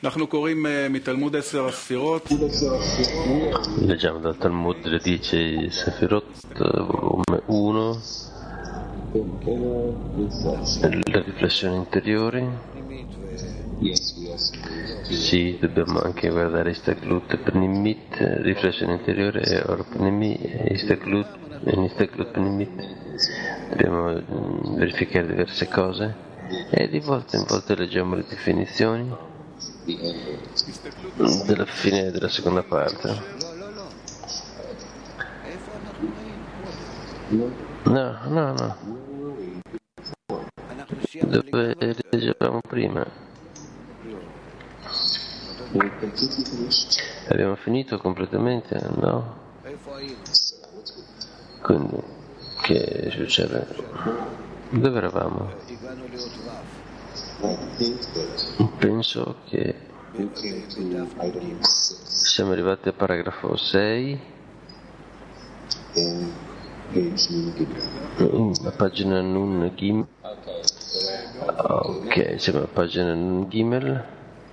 אנחנו קוראים מתלמוד 10 הספירות. Leggiamo dal Talmud le 10 Sefirot, volume 1, le riflessioni interiori. Sì, dobbiamo anche guardare Istaklut Pnimit, riflessione interiore e Or Pnimi, Istaklut Pnimit. Dobbiamo verificare diverse cose e di volta in volta leggiamo le definizioni della fine della seconda parte. No. Dove leggevamo prima? Abbiamo finito completamente? No? Quindi, che succede? Dove eravamo? Penso che siamo arrivati al paragrafo 6, la pagina Nun Gimel. Ok, siamo alla pagina Nun Gimel,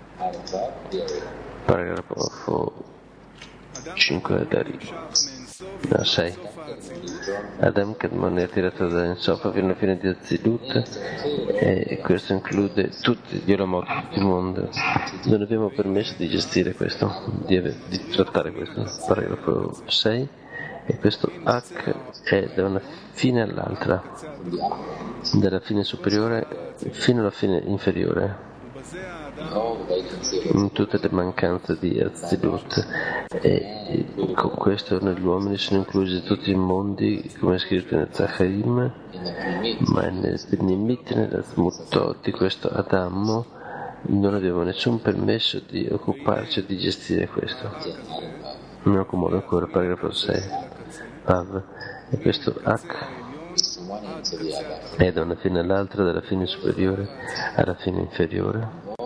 paragrafo 5 no, 6. Adam Kadmon è tirato da Ensof fino alla fine di Azilut e questo include tutti gli Olamot, tutto il mondo. Non abbiamo permesso di gestire questo, di trattare questo. Paragrafo 6. E questo H è da una fine all'altra, dalla fine superiore fino alla fine inferiore, in tutte le mancanze di Azilut, e con questo negli uomini sono inclusi tutti i mondi, come è scritto nel Zacharim, ma nel Pnimit, nella Smutot di questo Adamo non abbiamo nessun permesso di occuparci di gestire questo. Non accumulo ancora, paragrafo 6. Pav. E questo H è da una fine all'altra, dalla fine superiore alla fine inferiore,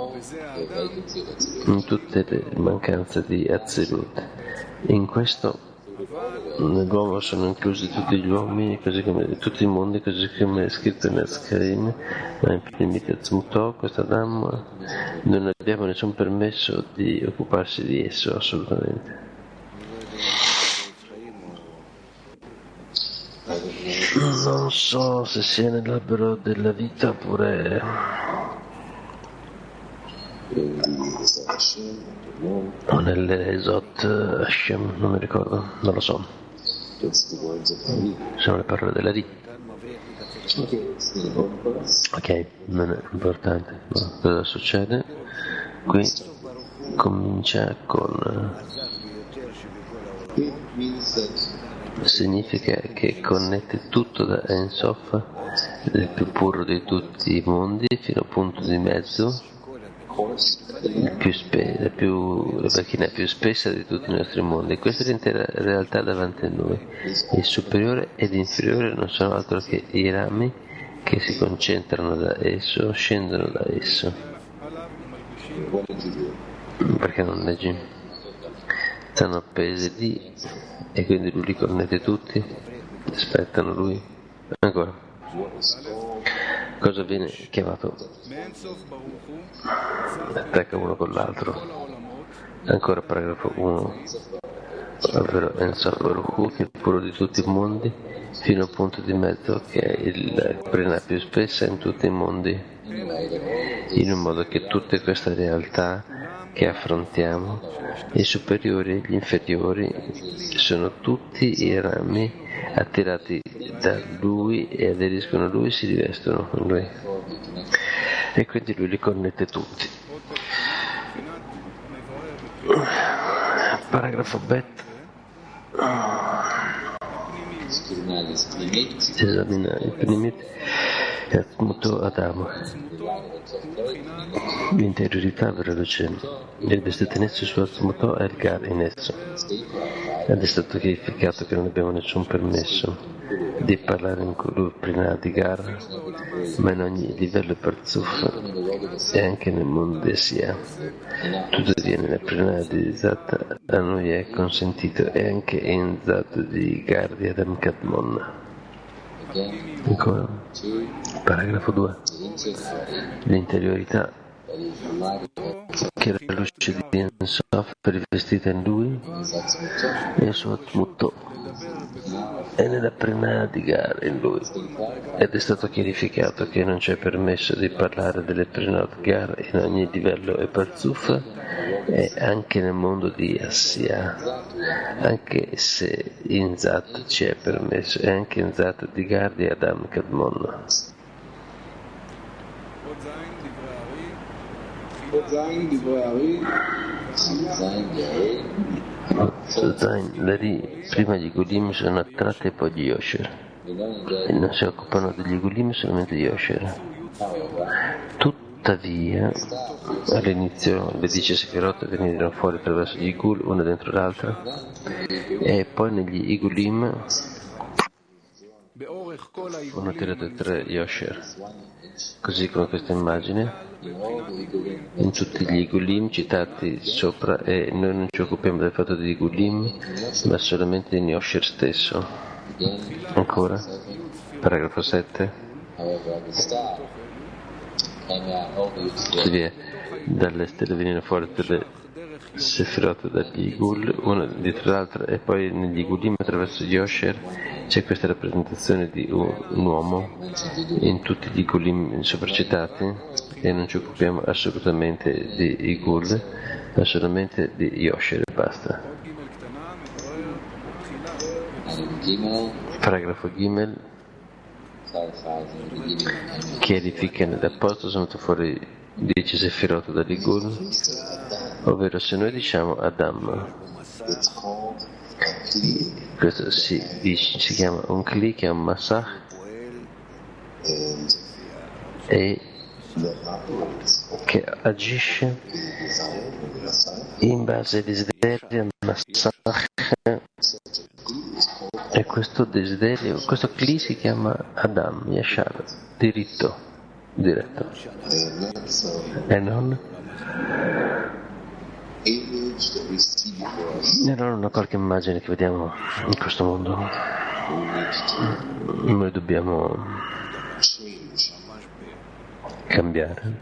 in tutte le mancanze di Azilut. In questo nell'uomo sono inclusi tutti gli uomini, così come tutti i mondi, così come è scritto nel Skarim, ma in Pnimit Zmutò, questo Adam, non abbiamo nessun permesso di occuparsi di esso, assolutamente. Non so se sia nell'albero della vita oppure o nell'Esot Hashem, non mi ricordo, non lo so. Sono le parole della vita. Ok, non è importante. Cosa succede? Qui comincia con... significa che connette tutto da Ensof, il più puro di tutti i mondi, fino al punto di mezzo, la macchina più spessa di tutti i nostri mondi. Questa è l'intera realtà davanti a noi. Il superiore ed l'inferiore non sono altro che i rami che si concentrano da esso, scendono da esso. Perché non leggi? Stanno appesi lì e quindi lui li connette tutti, aspettano lui. Ancora, cosa viene chiamato? Attacca uno con l'altro. Ancora paragrafo 1, ovvero Ensof Baruch Hu, che è il puro di tutti i mondi, fino al punto di mezzo che è il prena più spessa in tutti i mondi, in un modo che tutte queste realtà che affrontiamo, i superiori e gli inferiori, sono tutti i rami attirati da lui e aderiscono a lui, si rivestono con lui e quindi lui li connette tutti. Paragrafo Bet. Esamina il Pnimit e Atmuto Adamo, l'interiorità velocemente, il vestito in esso su Atmuto e il Gar in esso. Ed è stato chiarificato che non abbiamo nessun permesso di parlare in prima di Gar, ma in ogni livello Parzuf e anche nel mondo di Sia. Tuttavia nella prima di Zat a noi è consentito e anche in Zat di Gar di Adam Kadmon. Ancora, paragrafo 2. L'interiorità che la luce di Ein Sof è rivestita in lui e il suo Atmutto è nella Prenah di Gar in lui, ed è stato chiarificato che non c'è permesso di parlare delle Prenot Gar in ogni livello e Parzuf e anche nel mondo di Assia, anche se in Zat c'è permesso, e anche in Zat di Gar di Adam Kadmon. Zain, Lari, prima gli Gulim sono attratti e poi gli Yosher, e non si occupano degli Gulim solamente gli Yosher. Tuttavia, all'inizio le 10 Sefirot venirono fuori attraverso gli Igul, una dentro l'altra, e poi negli Igulim furono tirate 3 Yosher, così come questa immagine. In tutti gli Igulim citati sopra, e noi non ci occupiamo del fatto degli Igulim, ma solamente di Yosher stesso. Ancora, paragrafo 7. Tuttavia, dalle stelle venivano fuori delle Sefirot dagli Igul, una dietro l'altra, e poi negli Igulim attraverso gli Yosher c'è questa rappresentazione di un uomo in tutti gli Igulim sopracitati, e non ci occupiamo assolutamente di Igul, ma solamente di Yosher e basta. Paragrafo Gimel. Chiarifica nell'apposto sono fuori 10 Sefirot dall'Igul, ovvero se noi diciamo Adam, questo si chiama un Kli, che è un Masach, e che agisce in base ai desideri al Masach, e questo desiderio, questo Kli si chiama Adam, Yashar, diretto, e non una qualche immagine che vediamo in questo mondo. Noi dobbiamo cambiare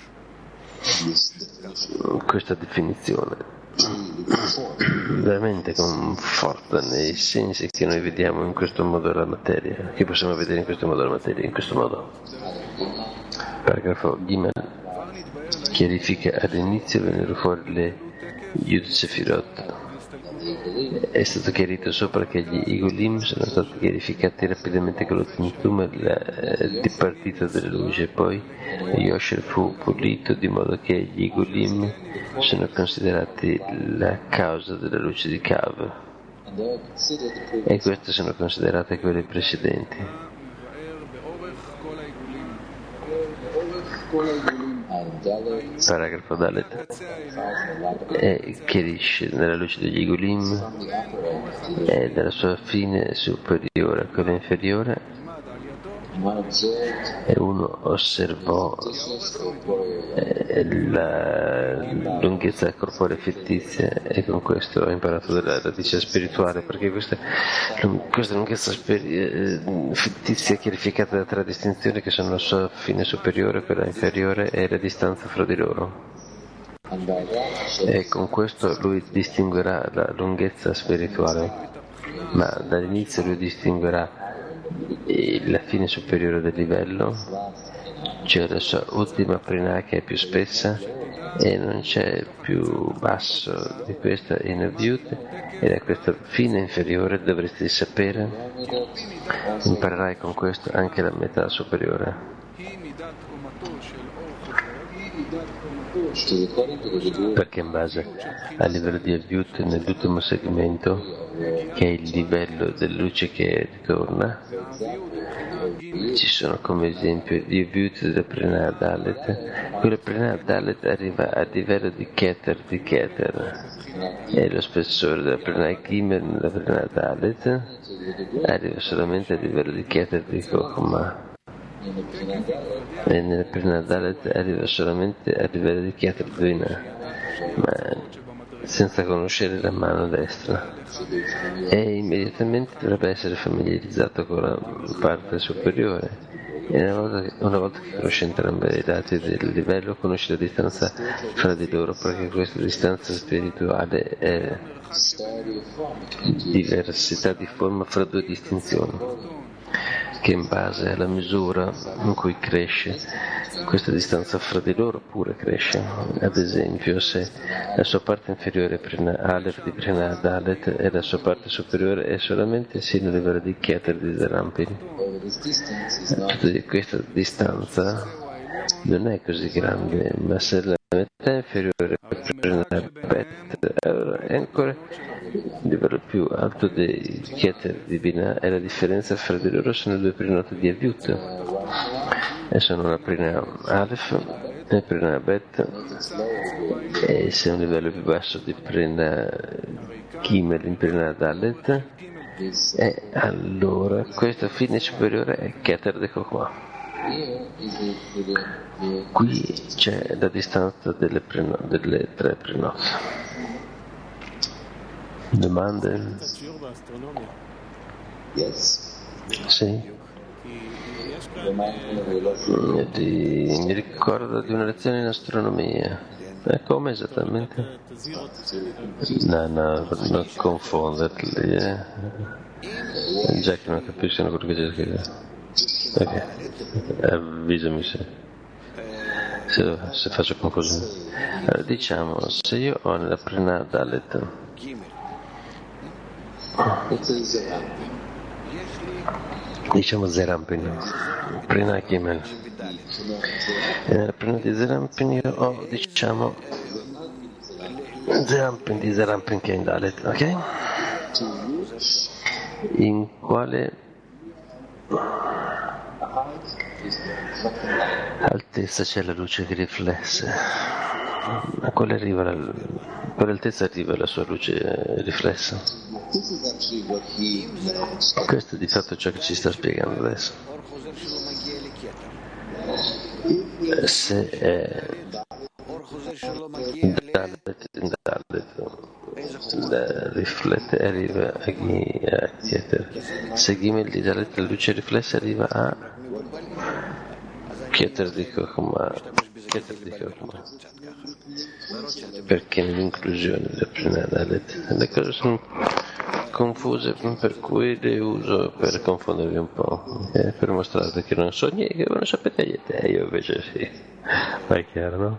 questa definizione veramente conforta nei sensi che noi vediamo in questo modo la materia, che possiamo vedere in questo modo la materia, in questo modo. Paragrafo Gimel chiarifica all'inizio vennero fuori le Yud Sefirot. È stato chiarito sopra che gli Igulim sono stati chiarificati rapidamente con lo Tzimtzum e la dipartita delle luci, e poi Yosher fu pulito di modo che gli Igulim sono considerati la causa della luce di Kav, e queste sono considerate quelle precedenti. Paragrafo Dalet chiarisce nella luce degli Igulim e dalla sua fine superiore a quella inferiore, e uno osservò la lunghezza corporea fittizia, e con questo ho imparato della radice spirituale, perché questa lunghezza fittizia è chiarificata da 3 distinzioni, che sono la sua fine superiore, quella inferiore e la distanza fra di loro, e con questo lui distinguerà la lunghezza spirituale, ma dall'inizio lui distinguerà la fine superiore del livello, cioè la sua ultima Prenah, che è più spessa e non c'è più basso di questa in Avyut, e da questa fine inferiore dovresti sapere, imparerai con questo anche la metà superiore. Perché in base al livello di Avyut nell'ultimo segmento, che è il livello della luce che ritorna, ci sono come esempio di Avyut della Prenah Dalet. Quella Prenah Dalet arriva al livello di Keter, e lo spessore della Prenah Gimel nella Prenah Dalet arriva solamente al livello di Keter di Chokhmah, e nella Prenah Dalet arriva solamente al livello di Keter Dvina. Ma senza conoscere la mano destra e immediatamente dovrebbe essere familiarizzato con la parte superiore. E una volta che conosce entrambe le dati del livello, conosce la distanza fra di loro, perché questa distanza spirituale è diversità di forma fra due distinzioni, che in base alla misura in cui cresce questa distanza fra di loro pure cresce. Ad esempio, se la sua parte inferiore è Prina Aleph di Prina Dalet e la sua parte superiore è solamente sino al livello di Keter di Zerampin, questa distanza non è così grande, ma se la metà inferiore è Prina Bet è ancora il livello più alto dei Keter di Binah e la differenza fra di loro sono due prinote di Avyut e sono la Prina Aleph e Prina Bet, e se è un livello più basso di Prina Gimel in Prina Dalet, e allora questa fine superiore è Keter de Chokhmah. Qui c'è la distanza delle tre prenote. Domande? Sì? Mi ricordo di una lezione in astronomia. Come esattamente? No, non confonderli. Già che non capiscono quello che c'è scritto. Ok, avvisami se faccio confusione. Allora, diciamo, se io ho nella Prina Dalet diciamo Zerampin, Prina Gimel, e nella Prina di Zerampin io ho, diciamo, Zerampin di Zerampin che è in Dalet, ok? In quale altezza c'è la luce che riflesse? A quale altezza arriva la sua luce riflessa? Questo è di fatto ciò che ci sta spiegando adesso. Se è riflette arriva a Keter. Se Gimel di Dalet la luce riflessa arriva a Keter di Chokhmah. Perché nell'inclusione della Prina Dalet le cose sono confuse, per cui le uso per confondervi un po', per mostrarvi che non so niente, che non sapete niente, io invece sì. Ma è chiaro, no?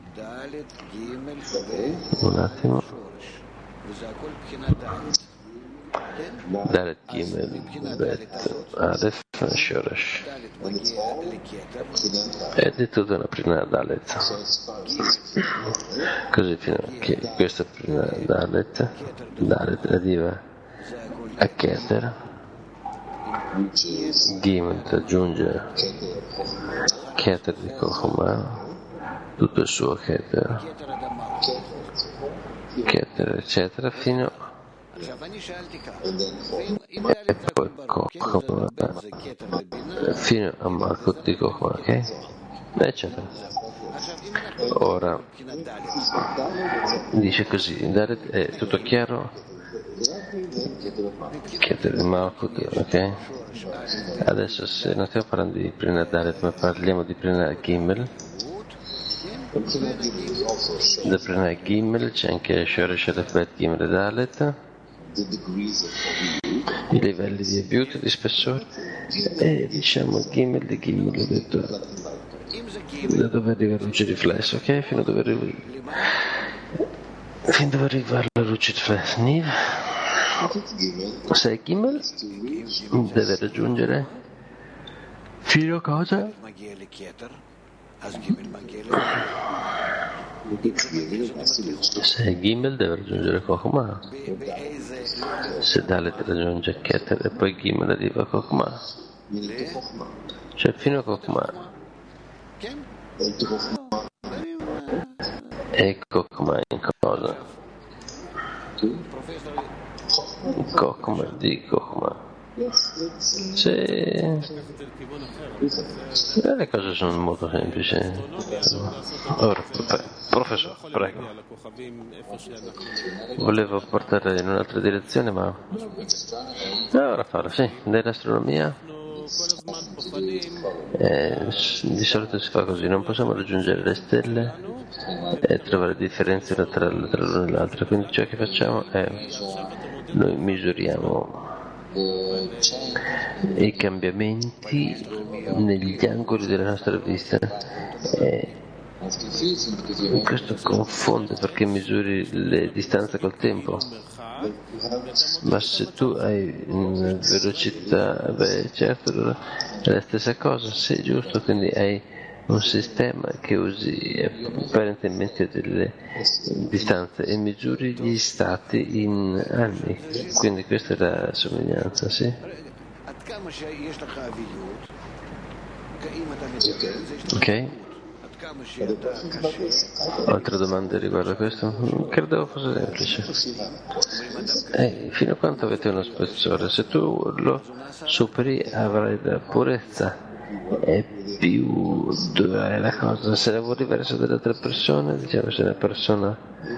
Un attimo. Dalet Gimel Bet Aleph Shoresh ed è tutta una Prina Dalet, così fino a che questa Prina Dalet arriva a Keter, Gimel aggiunge Keter di Chokhmah, tutto il suo Keter eccetera fino e poi Chokhmah fino a Malkut di Chokhmah, ok? Eccetera. Ora dice così, è tutto chiaro? Keter di Malkut, ok? Adesso se non stiamo parlando di Prina Dalet ma parliamo di Prina Gimel, da Prina Gimel c'è anche Shoresh Aleph Bet Gimel Dalet, i livelli di Avyut di spessore, e diciamo Gimel di Gimel, ho detto da dove arriva la luce riflessa, ok? Fino dove arriva la luce riflessa. Se è Gimel deve raggiungere fino a cosa? Se è Gimel deve raggiungere Chokhmah, se Dalet raggiunge Keter e poi Gimel arriva a Chokhmah, cioè fino a Chokhmah. E Chokhmah in cosa? Chokhmah di Chokhmah. Sì, le cose sono molto semplici. Ora, professore, prego. Volevo portare in un'altra direzione, ma ora farlo, sì. Nell'astronomia di solito si fa così, non possiamo raggiungere le stelle e trovare differenze tra l'una e l'altra, quindi ciò che facciamo è noi misuriamo i cambiamenti negli angoli della nostra vista e questo confonde perché misuri le distanze col tempo, ma se tu hai una velocità, certo allora è la stessa cosa, sì, giusto, quindi hai un sistema che usi apparentemente delle distanze e misuri gli stati in anni, quindi questa è la somiglianza, sì? Ok? Altre domande riguardo a questo? Credo fosse semplice. Fino a quanto avete uno spessore? Se tu lo superi avrai la purezza e più dura è la cosa. Se lavori verso delle altre persone, diciamo se una persona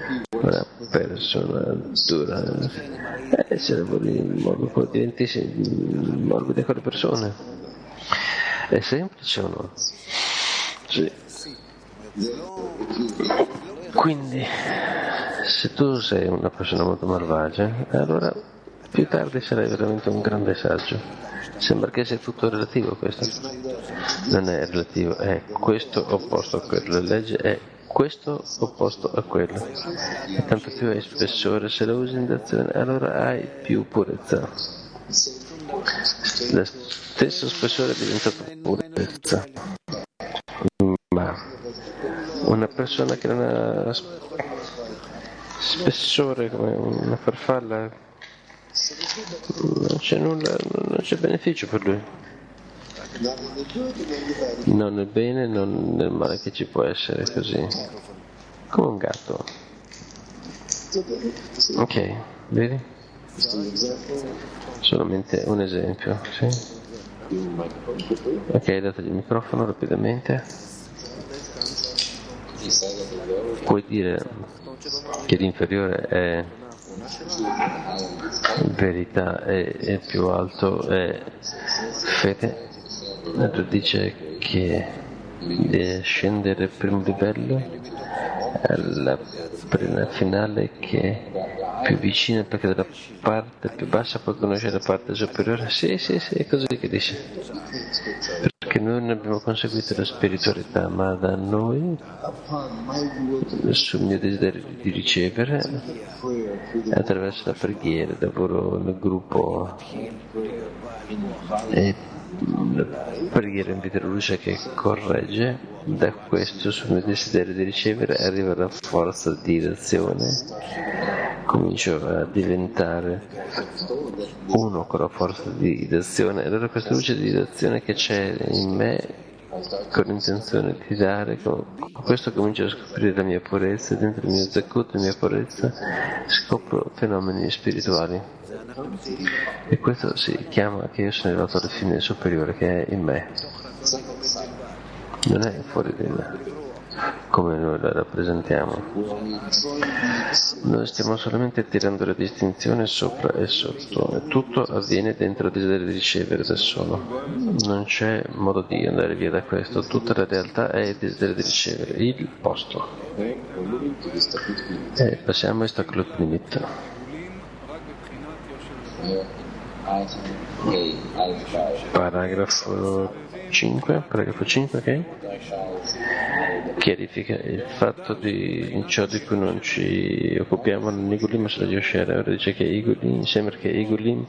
dura, se lavori in modo che diventi morbido con le persone. È semplice o no? Sì. Quindi, se tu sei una persona molto malvagia, allora più tardi sarai veramente un grande saggio. Sembra che sia tutto relativo questo. Non è relativo, è questo opposto a quello. La legge è questo opposto a quello. E tanto più hai spessore, se lo usi in d'azione, allora hai più purezza. Lo stesso spessore è diventato purezza. Ma una persona che non ha spessore come una farfalla, non c'è nulla, non c'è beneficio per lui. Non nel bene, non nel male che ci può essere così. Come un gatto. Ok, vedi? Solamente un esempio, sì? Ok, dategli il microfono rapidamente. Puoi dire che l'inferiore è verità e il più alto è fede. Dice che deve scendere al primo livello alla prima finale che è più vicina perché dalla parte più bassa puoi conoscere la parte superiore. Sì, è così che dice, perché noi non abbiamo conseguito la spiritualità, ma da noi sul mio desiderio di ricevere attraverso la preghiera, lavoro nel gruppo e la preghiera invita la luce che corregge. Da questo sul mio desiderio di ricevere arriva la forza di azione, comincio a diventare uno con la forza di azione, allora questa luce di azione che c'è in me con l'intenzione di dare, con questo comincio a scoprire la mia purezza, dentro il mio zakut, la mia purezza, scopro fenomeni spirituali. E questo si chiama che io sono arrivato alla fine superiore che è in me. Non è fuori di me, come noi la rappresentiamo. Noi stiamo solamente tirando la distinzione sopra e sotto, e tutto avviene dentro il desiderio di ricevere da solo. Non c'è modo di andare via da questo, tutta la realtà è il desiderio di ricevere, il posto. E passiamo a Istaklut Nimit. Paragrafo 5, ok? Chiarifica il fatto di ciò di cui non ci occupiamo nell'Igulim, ma di Osher. Ora dice che Igulim, sembra che Igulim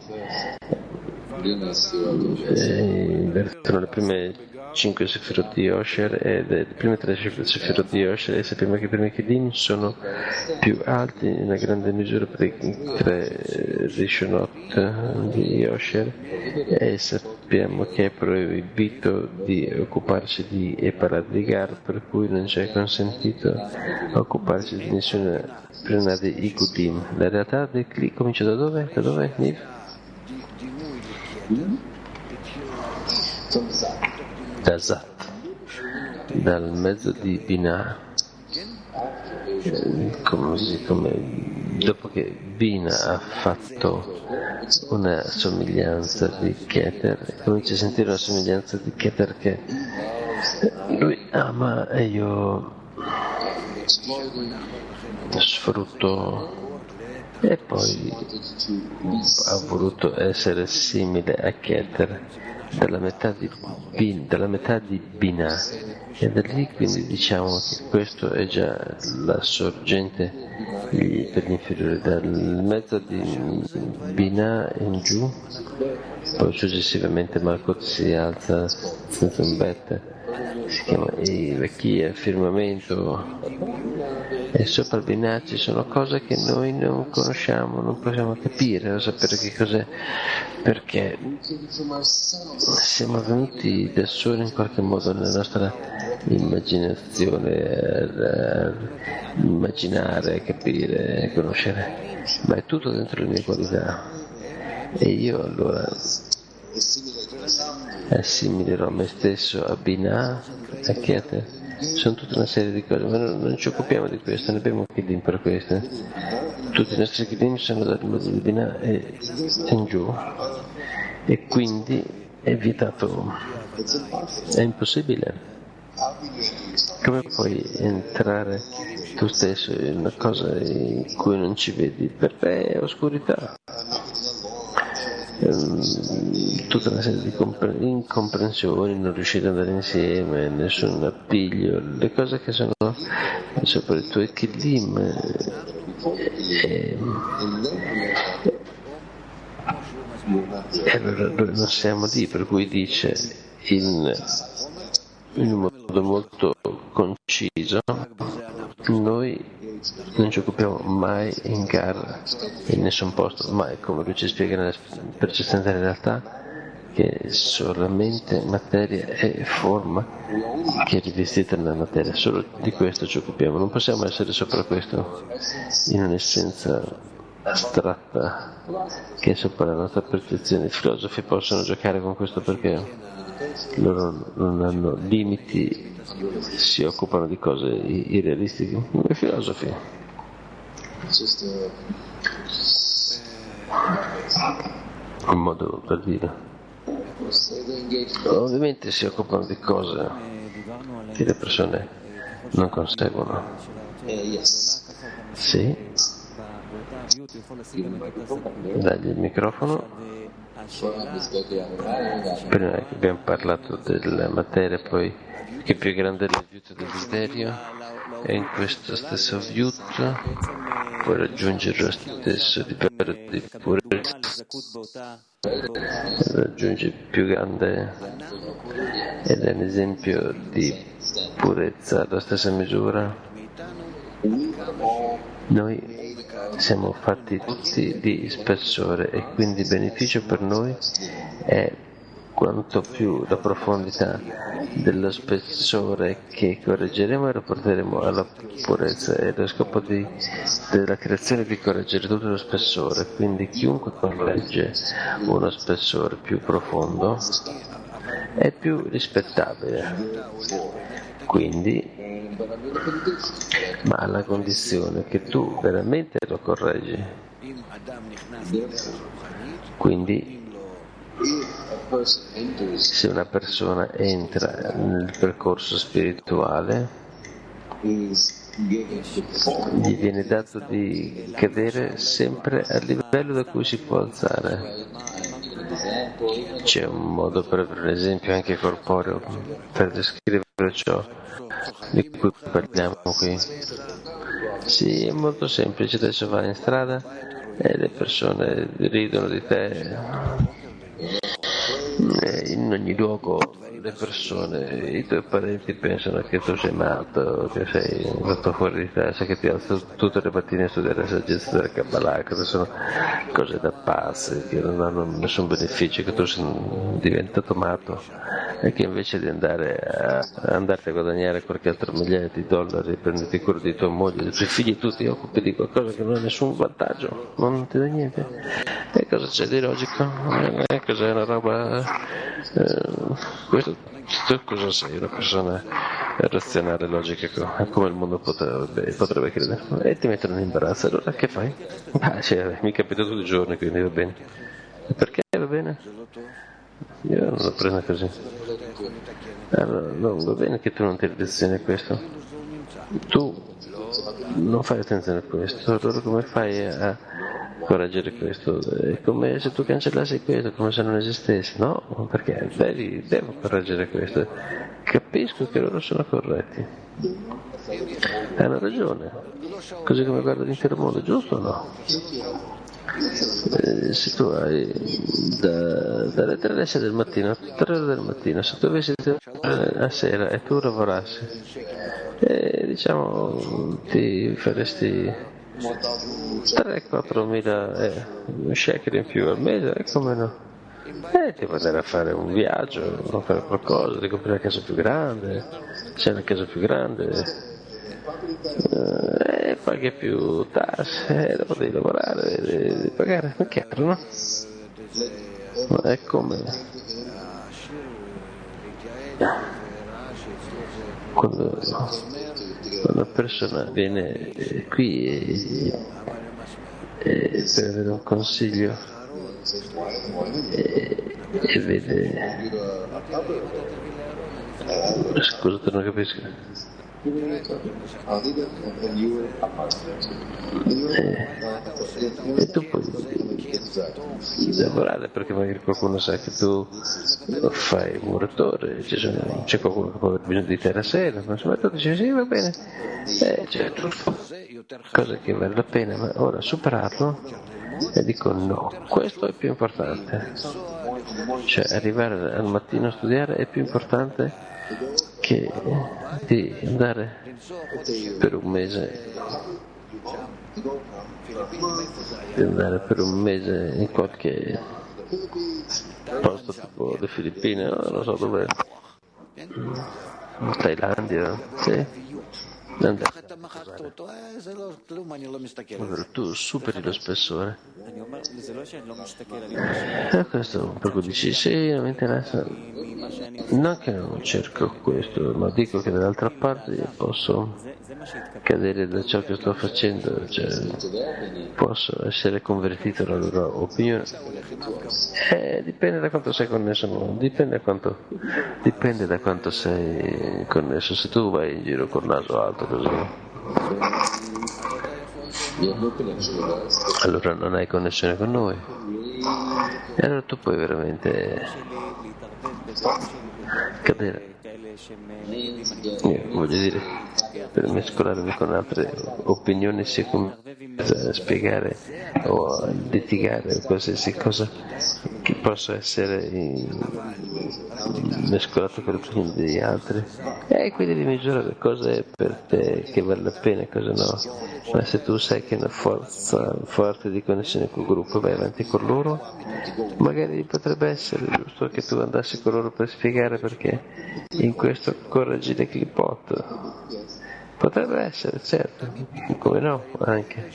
invertono le prime 5 Sefirot di Osher e le prime 3 Sefirot di Osher, e sappiamo che i primi Kelim sono più alti in una grande misura per i 3 Rishonot di Osher, e sappiamo che è proibito di occuparsi di Eparadzigar, per cui non c'è consentito occuparsi di nessuna prima di Igulim. La realtà del Kli comincia da dove? Da dove? Niv? da Zat, dal mezzo di Binah, dopo che Binah ha fatto una somiglianza di Keter, comincia a sentire una somiglianza di Keter che lui ama e io sfrutto, e poi ha voluto essere simile a Keter dalla metà di Binah, e da lì quindi diciamo che questo è già la sorgente per gli inferiori, dal mezzo di Binah in giù. Poi successivamente Malkut si alza senza un bet, si chiama il firmamento, e sopra il Binah ci sono cose che noi non conosciamo, non possiamo capire o sapere che cos'è, perché siamo venuti da soli in qualche modo nella nostra immaginazione, immaginare, capire, conoscere, ma è tutto dentro le mie qualità, e io allora assimilerò me stesso a Binah, a Keter. Sono tutta una serie di cose, ma non ci occupiamo di questo, ne abbiamo Kedim per questo. Tutti i nostri Kedim sono dal mezzo di Binah e in giù, e quindi è vietato, è impossibile. Come puoi entrare tu stesso in una cosa in cui non ci vedi? Per te è oscurità. Tutta una serie di incomprensioni, non riuscite ad andare insieme, nessun appiglio, le cose che sono sopra i tuoi Kedim, e allora noi non siamo lì, per cui dice in un modo molto conciso: noi non ci occupiamo mai in gara in nessun posto, mai, come lui ci spiega nella percezione della realtà, che solamente materia e forma che è rivestita nella materia, solo di questo ci occupiamo, non possiamo essere sopra questo in un'essenza astratta che è sopra la nostra percezione. I filosofi possono giocare con questo perché loro non hanno limiti, si occupano di cose irrealistiche. I filosofi un modo per dire, ovviamente si occupano di cose che le persone non conseguono. Sì, dagli il microfono. Prima abbiamo parlato della materia, poi che è più grande la viutta del desiderio, e in questo stesso viutta puoi raggiungere lo stesso livello di purezza, raggiungi il più grande, ed è un esempio di purezza alla stessa misura. Noi siamo fatti tutti di spessore, e quindi il beneficio per noi è quanto più la profondità dello spessore che correggeremo e lo porteremo alla purezza, e lo scopo della creazione è di correggere tutto lo spessore, quindi chiunque corregge uno spessore più profondo è più rispettabile, quindi, ma alla condizione che tu veramente lo correggi. Quindi se una persona entra nel percorso spirituale, gli viene dato di cadere sempre al livello da cui si può alzare. C'è un modo per avere un esempio anche corporeo per descrivere ciò di cui parliamo qui. Sì, è molto semplice. Adesso vai in strada e le persone ridono di te. In ogni luogo le persone, i tuoi parenti pensano che tu sei matto, che sei fatto fuori di testa, che ti alzo tutte le mattine a studiare la saggezza della Kabbalah, che sono cose da pazzi, che non hanno nessun beneficio, che tu sei diventato matto. e che invece di andarti a guadagnare qualche altro migliaia di dollari, prenderti cura di tua moglie, dei tuoi figli, tu ti occupi di qualcosa che non ha nessun vantaggio, non ti dà niente. E cosa c'è di logico? Cos'è una roba? Tu cosa sei? Una persona razionale, logica, come il mondo potrebbe credere, e ti mettono in imbarazzo. Allora che fai? Mi capita tutti i giorni, quindi va bene. Perché va bene? Io non lo prendo così. Allora, no, va bene che tu non ti lezioni a questo. Tu non fai attenzione a questo, allora come fai a correggere questo? È come se tu cancellassi questo, come se non esistesse. No, perché devo correggere questo. Capisco che loro sono corretti. Hanno ragione. Così come guarda l'intero mondo, giusto o no? Se tu hai dalle 3 alle 6 del mattino a 3 del mattino, se tu avessi a sera e tu lavorassi, diciamo ti faresti 3-4 mila shekel in più al mese, e come no? Ti puoi andare a fare un viaggio, a fare qualcosa, ti compri una casa più grande, c'è una casa più grande, paghi più tasse, dopo devi lavorare, devi pagare, ma chiaro, no? Ma è come quando una persona viene qui per avere un consiglio e vede, scusa, non capisco. E tu puoi lavorare perché magari qualcuno sa che tu fai il muratore, c'è qualcuno che può aver bisogno di te la sera, ma insomma tu dici sì, va bene, c'è cosa che vale la pena, ma ora superarlo, e dico no, questo è più importante, cioè arrivare al mattino a studiare è più importante che di andare per un mese in qualche posto tipo le Filippine, no? Non so dove, Thailandia, sì. Tu superi lo spessore, e questo per cui dici sì, non mi interessa, non che non cerco questo, ma dico che dall'altra parte io posso cadere da ciò che sto facendo, cioè posso essere convertito alla loro opinione. Dipende da quanto sei connesso, dipende da quanto sei connesso. Se tu vai in giro col naso alto così, allora non hai connessione con noi, e allora tu puoi veramente cadere. Voglio dire, per mescolarmi con altre opinioni si comincia a spiegare o a litigare qualsiasi cosa che possa essere mescolato con le opinioni degli altri, e quindi devi misurare cosa è per te che vale la pena e cosa no. Ma se tu sai che è una forza forte di connessione col gruppo, vai avanti con loro, magari potrebbe essere giusto che tu andassi con loro per spiegare perché in questo correggi le clipot. Potrebbe essere, certo, come no, anche.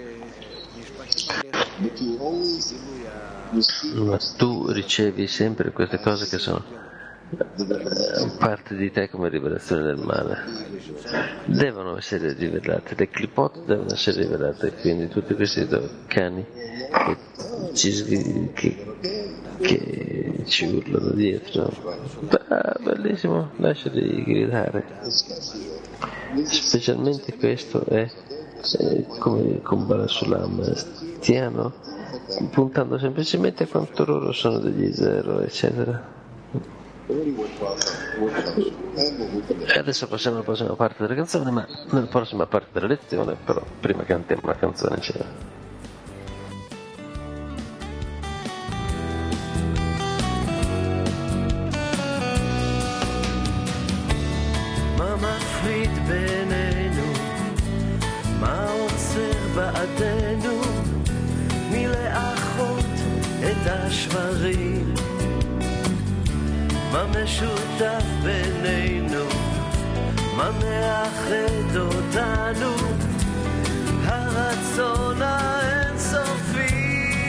Ma tu ricevi sempre queste cose che sono parte di te come rivelazione del male, devono essere rivelate, le clipot devono essere rivelate, quindi tutti questi cani che ci urlano dietro, bellissimo, lasciali gridare, specialmente questo è come con Barasulam, stiano puntando semplicemente a quanto loro sono degli zero, eccetera. E adesso passiamo alla prossima parte della canzone, ma nella prossima parte della lezione, però prima cantiamo una canzone insieme. מה מפריד בינינו? מה עוצר בעדנו מלאחות את השברים? מה משותף בינינו, מה מאחד אותנו, הרצון האינסופי.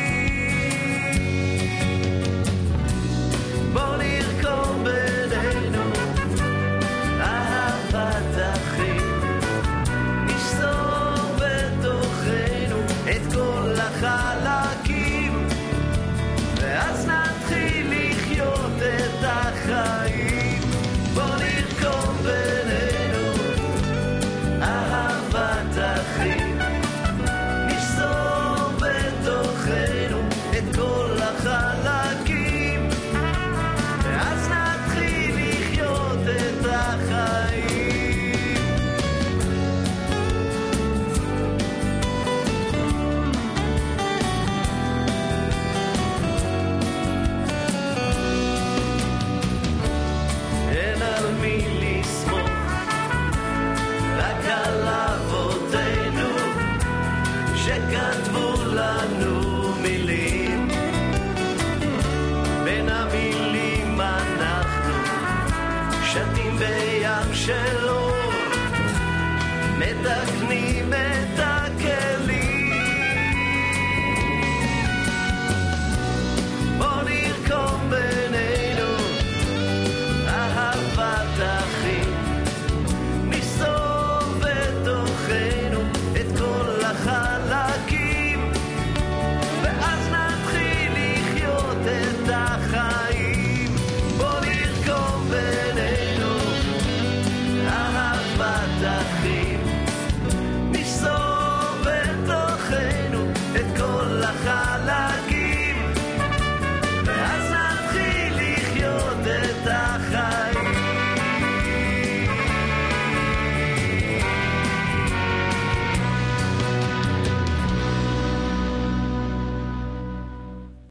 בוא נרקום בינינו אהבת אחים, נשזור בתוכנו את כל החלקים, ואז נתחיל לחיות את החיים. בוא נרקום בינינו אהבת אחים, נשזור בתוכנו את כל החלקים, ואז נתחיל לחיות את החיים. אין על מי לסמוך, רק על אבותינו שכתבו לנו מילים. בין המילים אנחנו שתים בים של אור, מתקנים